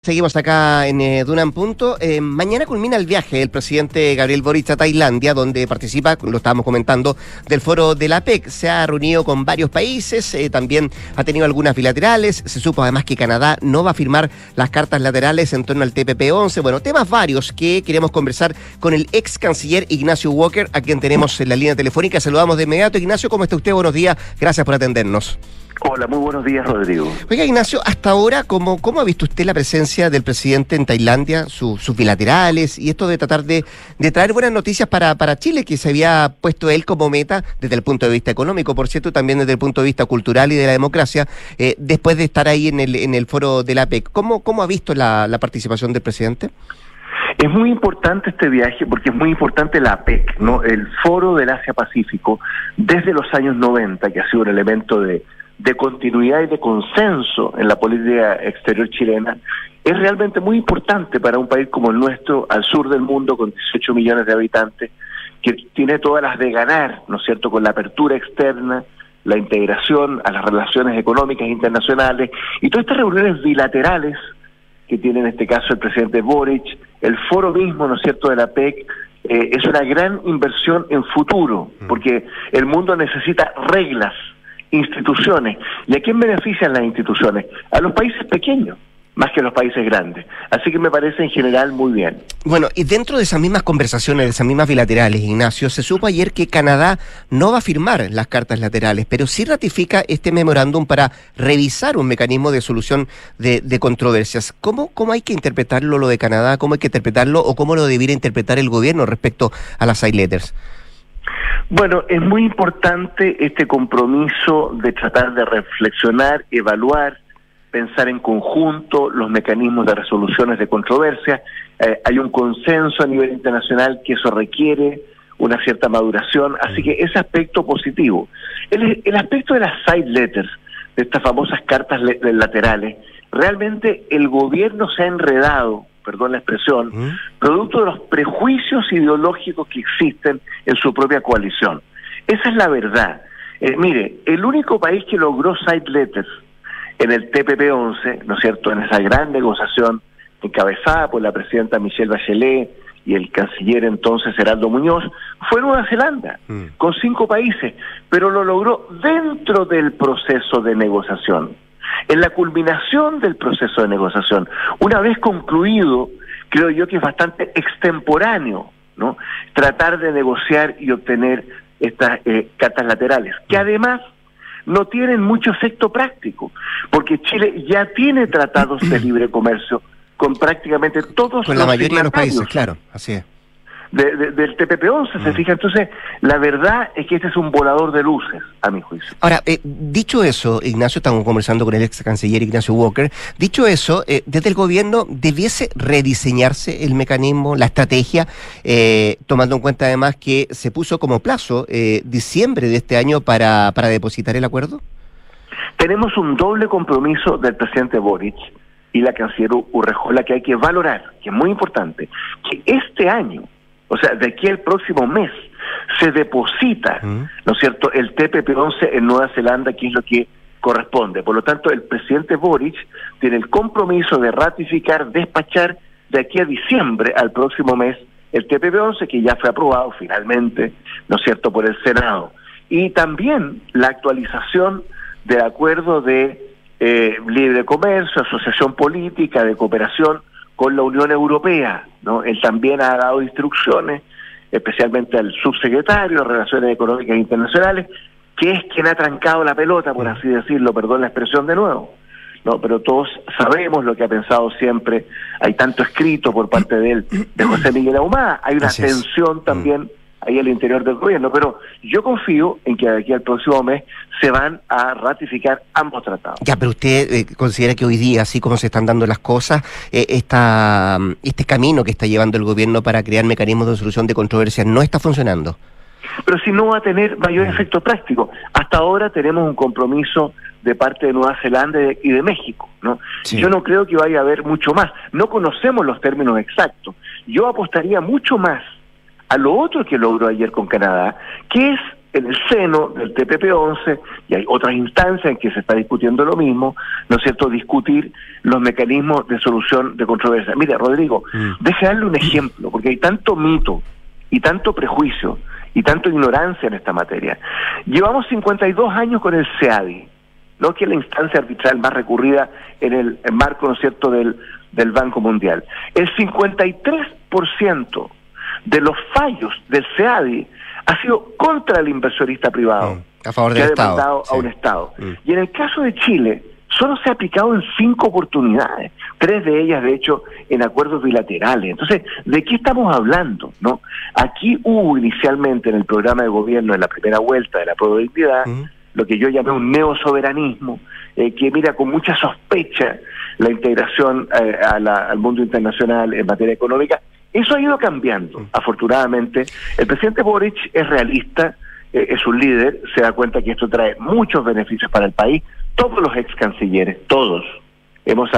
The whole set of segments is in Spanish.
Seguimos acá en Duna en Punto. Mañana culmina el viaje del presidente Gabriel Boric a Tailandia, donde participa, lo estábamos comentando, del foro de la APEC. Se ha reunido con varios países, también ha tenido algunas bilaterales. Se supo además que Canadá no va a firmar las cartas laterales en torno al TPP-11. Bueno, temas varios que queremos conversar con el ex canciller Ignacio Walker, a quien tenemos en la línea telefónica. Saludamos de inmediato. Ignacio, ¿cómo está usted? Buenos días. Gracias por atendernos. Hola, muy buenos días, Rodrigo. Oiga, Ignacio, hasta ahora, ¿cómo ha visto usted la presencia del presidente en Tailandia, sus bilaterales y esto de tratar de traer buenas noticias para Chile, que se había puesto él como meta desde el punto de vista económico, por cierto, también desde el punto de vista cultural y de la democracia, después de estar ahí en el foro de la APEC? ¿Cómo ha visto la participación del presidente? Es muy importante este viaje porque es muy importante la APEC, ¿no? El Foro del Asia-Pacífico, desde los años 90, que ha sido un elemento de continuidad y de consenso en la política exterior chilena, es realmente muy importante para un país como el nuestro, al sur del mundo, con 18 millones de habitantes, que tiene todas las de ganar, ¿no es cierto?, con la apertura externa, la integración a las relaciones económicas internacionales, y todas estas reuniones bilaterales que tiene en este caso el presidente Boric, el foro mismo, ¿no es cierto?, de la APEC, es una gran inversión en futuro, porque el mundo necesita reglas, instituciones. ¿Y a quién benefician las instituciones? A los países pequeños, más que a los países grandes. Así que me parece en general muy bien. Bueno, y dentro de esas mismas conversaciones, de esas mismas bilaterales, Ignacio, se supo ayer que Canadá no va a firmar las cartas laterales, pero sí ratifica este memorándum para revisar un mecanismo de solución de controversias. ¿Cómo hay que interpretarlo lo de Canadá? ¿Cómo hay que interpretarlo o cómo lo debiera interpretar el gobierno respecto a las side letters? Bueno, es muy importante este compromiso de tratar de reflexionar, evaluar, pensar en conjunto los mecanismos de resoluciones de controversias. Hay un consenso a nivel internacional que eso requiere una cierta maduración, así que ese aspecto positivo. El aspecto de las side letters, de estas famosas cartas laterales, realmente el gobierno se ha enredado, perdón la expresión, producto de los prejuicios ideológicos que existen en su propia coalición. Esa es la verdad. Mire, el único país que logró side letters en el TPP-11, ¿no es cierto?, en esa gran negociación encabezada por la presidenta Michelle Bachelet y el canciller entonces Heraldo Muñoz, fue Nueva Zelanda, con 5 países, pero lo logró dentro del proceso de negociación. En la culminación del proceso de negociación, una vez concluido, creo yo que es bastante extemporáneo, ¿no?, tratar de negociar y obtener estas cartas laterales, que además no tienen mucho efecto práctico, porque Chile ya tiene tratados de libre comercio con prácticamente todos con la mayoría de los países, claro, así es. Del TPP-11, se fija. Entonces, la verdad es que este es un volador de luces, a mi juicio. Ahora, dicho eso, Ignacio, estamos conversando con el ex canciller Ignacio Walker, dicho eso, desde el gobierno debiese rediseñarse el mecanismo, la estrategia, tomando en cuenta además que se puso como plazo diciembre de este año para depositar el acuerdo. Tenemos un doble compromiso del presidente Boric y la canciller Urrejola que hay que valorar, que es muy importante, que este año, o sea, de aquí al próximo mes, se deposita, ¿no es cierto?, el TPP-11 en Nueva Zelanda, que es lo que corresponde. Por lo tanto, el presidente Boric tiene el compromiso de ratificar, despachar de aquí a diciembre, al próximo mes, el TPP-11, que ya fue aprobado finalmente, ¿no es cierto?, por el Senado. Y también la actualización del acuerdo de libre comercio, asociación política, de cooperación con la Unión Europea, ¿no? Él también ha dado instrucciones, especialmente al subsecretario de Relaciones Económicas Internacionales, que es quien ha trancado la pelota, por así decirlo, perdón la expresión de nuevo, ¿no? Pero todos sabemos lo que ha pensado siempre, hay tanto escrito por parte de él, de José Miguel Ahumada, hay una tensión también ahí al interior del gobierno, pero yo confío en que de aquí al próximo mes se van a ratificar ambos tratados. Ya, pero usted considera que hoy día, así como se están dando las cosas, este camino que está llevando el gobierno para crear mecanismos de solución de controversias no está funcionando. Pero si no va a tener mayor efecto práctico. Hasta ahora tenemos un compromiso de parte de Nueva Zelanda y de México, ¿no? Sí. Yo no creo que vaya a haber mucho más. No conocemos los términos exactos. Yo apostaría mucho más a lo otro que logró ayer con Canadá, que es en el seno del TPP-11, y hay otras instancias en que se está discutiendo lo mismo, ¿no es cierto?, discutir los mecanismos de solución de controversia. Mira, Rodrigo, deje darle un ejemplo, porque hay tanto mito y tanto prejuicio y tanto ignorancia en esta materia. Llevamos 52 años con el CEADI, ¿no?, que es la instancia arbitral más recurrida en el marco, ¿no es cierto?, del Banco Mundial. El 53% de los fallos del CEADI ha sido contra el inversionista privado, a favor del Estado, demandado a un Estado. Y en el caso de Chile, solo se ha aplicado en 5 oportunidades, 3 de ellas, de hecho, en acuerdos bilaterales. Entonces, ¿de qué estamos hablando, no? Aquí hubo inicialmente en el programa de gobierno, en la primera vuelta de la Prodignidad, lo que yo llamé un neosoberanismo, que mira con mucha sospecha la integración al mundo internacional en materia económica. Eso ha ido cambiando, afortunadamente. El presidente Boric es realista, es un líder, se da cuenta que esto trae muchos beneficios para el país. Todos los ex cancilleres, todos, hemos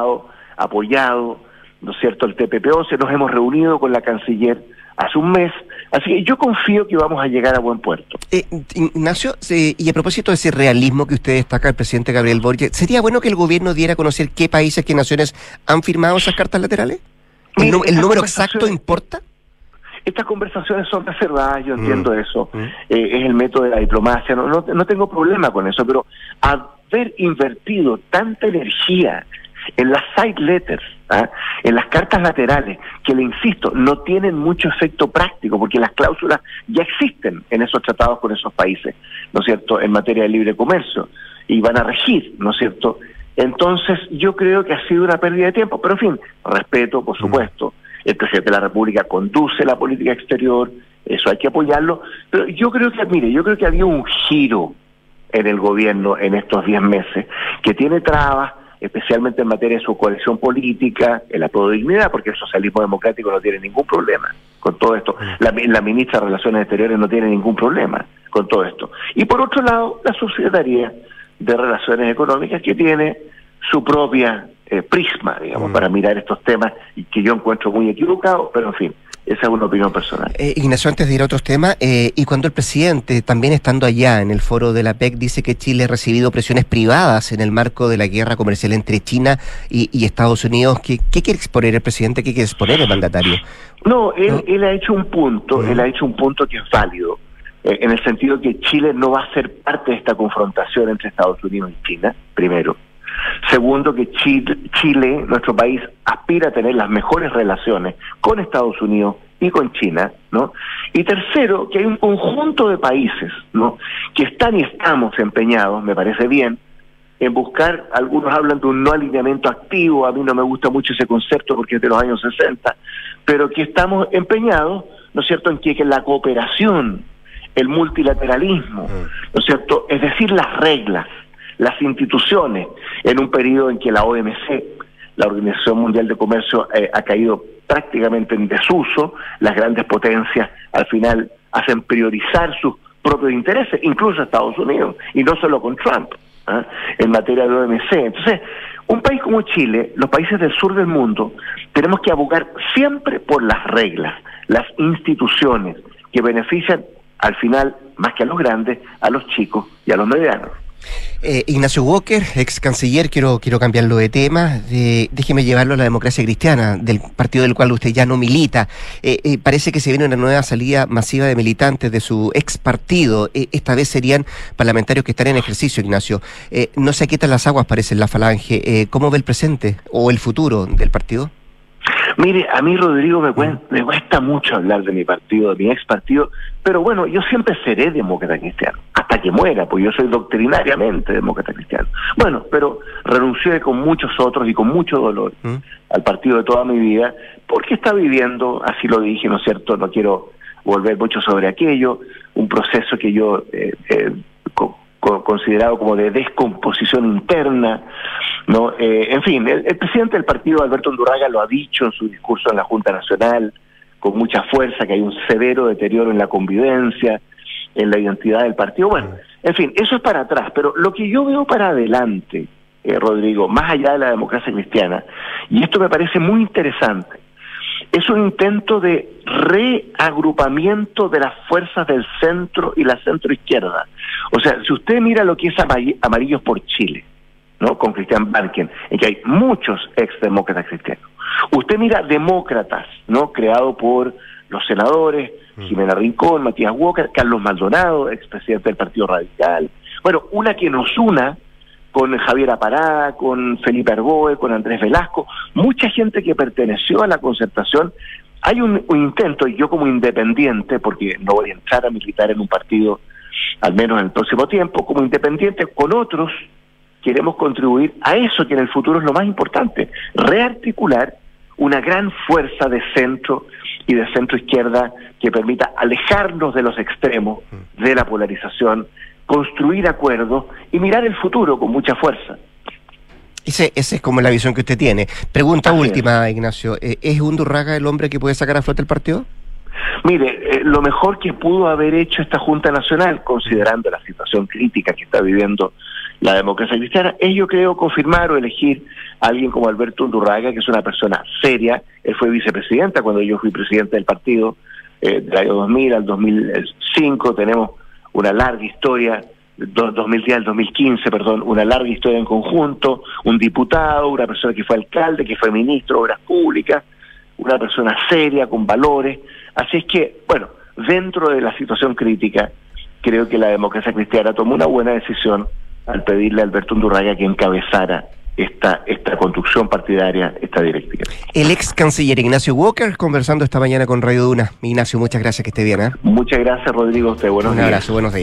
apoyado, ¿no es cierto?, el TPP-11, nos hemos reunido con la canciller hace un mes, así que yo confío que vamos a llegar a buen puerto. Ignacio, y a propósito de ese realismo que usted destaca el presidente Gabriel Boric, ¿sería bueno que el gobierno diera a conocer qué países, qué naciones han firmado esas cartas laterales? ¿El número exacto importa? Estas conversaciones son reservadas, yo entiendo eso, es el método de la diplomacia, no tengo problema con eso, pero haber invertido tanta energía en las side letters, en las cartas laterales, que le insisto, no tienen mucho efecto práctico, porque las cláusulas ya existen en esos tratados con esos países, ¿no es cierto?, en materia de libre comercio, y van a regir, ¿no es cierto? Entonces, yo creo que ha sido una pérdida de tiempo, pero en fin, respeto, por supuesto, el presidente de la República conduce la política exterior, eso hay que apoyarlo, pero yo creo que había un giro en el gobierno en estos 10 meses, que tiene trabas, especialmente en materia de su coalición política, en la Prodignidad, porque el socialismo democrático no tiene ningún problema con todo esto. La ministra de Relaciones Exteriores no tiene ningún problema con todo esto. Y por otro lado, la Subsecretaría de Relaciones Económicas, que tiene su propia prisma, digamos, para mirar estos temas, y que yo encuentro muy equivocado, pero en fin, esa es una opinión personal. Ignacio, antes de ir a otros temas, y cuando el presidente, también estando allá en el foro de la PEC, dice que Chile ha recibido presiones privadas en el marco de la guerra comercial entre China y Estados Unidos, ¿qué quiere exponer el presidente? ¿Qué quiere exponer el mandatario? Él ha hecho un punto, él ha hecho un punto que es válido, en el sentido que Chile no va a ser parte de esta confrontación entre Estados Unidos y China, primero. Segundo, que Chile, nuestro país, aspira a tener las mejores relaciones con Estados Unidos y con China, ¿no? Y tercero, que hay un conjunto de países, ¿no?, que están y estamos empeñados, me parece bien, en buscar, algunos hablan de un no alineamiento activo, a mí no me gusta mucho ese concepto porque es de los años 60, pero que estamos empeñados, ¿no es cierto?, en que la cooperación, el multilateralismo, ¿no es cierto?, es decir, las reglas, las instituciones, en un periodo en que la OMC, la Organización Mundial de Comercio, ha caído prácticamente en desuso, las grandes potencias al final hacen priorizar sus propios intereses, incluso Estados Unidos, y no solo con Trump, en materia de OMC. Entonces, un país como Chile, los países del sur del mundo, tenemos que abogar siempre por las reglas, las instituciones que benefician al final, más que a los grandes, a los chicos y a los medianos. Ignacio Walker, ex canciller, quiero cambiarlo de tema, déjeme llevarlo a la Democracia Cristiana, del partido del cual usted ya no milita. Parece que se viene una nueva salida masiva de militantes de su ex partido, esta vez serían parlamentarios que están en ejercicio, Ignacio. No se quitan las aguas, parece, en la Falange. ¿Cómo ve el presente o el futuro del partido? Mire, a mí, Rodrigo, me cuesta mucho hablar de mi partido, de mi ex partido, pero bueno, yo siempre seré demócrata cristiano, hasta que muera, pues yo soy doctrinariamente demócrata cristiano. Bueno, pero renuncié con muchos otros y con mucho dolor al partido de toda mi vida, porque está viviendo, así lo dije, ¿no es cierto?, no quiero volver mucho sobre aquello, un proceso que yo considerado como de descomposición interna, ¿no? En fin, el presidente del partido, Alberto Undurraga, lo ha dicho en su discurso en la Junta Nacional, con mucha fuerza, que hay un severo deterioro en la convivencia, en la identidad del partido. Bueno, en fin, eso es para atrás, pero lo que yo veo para adelante, Rodrigo, más allá de la democracia cristiana, y esto me parece muy interesante, es un intento de reagrupamiento de las fuerzas del centro y la centroizquierda. O sea, si usted mira lo que es Amarillos por Chile, ¿no? Con Christian Barken, en que hay muchos exdemócratas cristianos. Usted mira Demócratas, ¿no? Creado por los senadores Jimena Rincón, Matías Walker, Carlos Maldonado, expresidente del Partido Radical. Bueno, una que nos una con Javier Aparada, con Felipe Arboe, con Andrés Velasco, mucha gente que perteneció a la Concertación. Hay un intento, y yo como independiente, porque no voy a entrar a militar en un partido, al menos en el próximo tiempo, como independiente con otros, queremos contribuir a eso que en el futuro es lo más importante, rearticular una gran fuerza de centro y de centro izquierda que permita alejarnos de los extremos, de la polarización, construir acuerdos y mirar el futuro con mucha fuerza. Esa es como la visión que usted tiene. Pregunta última, Ignacio. ¿Es Undurraga el hombre que puede sacar a flote el partido? Mire, lo mejor que pudo haber hecho esta Junta Nacional, considerando la situación crítica que está viviendo la democracia cristiana, es, yo creo, confirmar o elegir a alguien como Alberto Undurraga, que es una persona seria. Él fue vicepresidenta cuando yo fui presidente del partido, del año 2000 al 2005. Tenemos una larga historia, 2010 al 2015, perdón, una larga historia en conjunto, un diputado, una persona que fue alcalde, que fue ministro de Obras Públicas, una persona seria, con valores. Así es que, bueno, dentro de la situación crítica, creo que la democracia cristiana tomó una buena decisión al pedirle a Alberto Undurraga que encabezara esta construcción partidaria, esta directiva. El ex canciller Ignacio Walker conversando esta mañana con Radio Duna. Ignacio, muchas gracias, que esté bien. Muchas gracias, Rodrigo. Buenos días. Un abrazo, buenos días.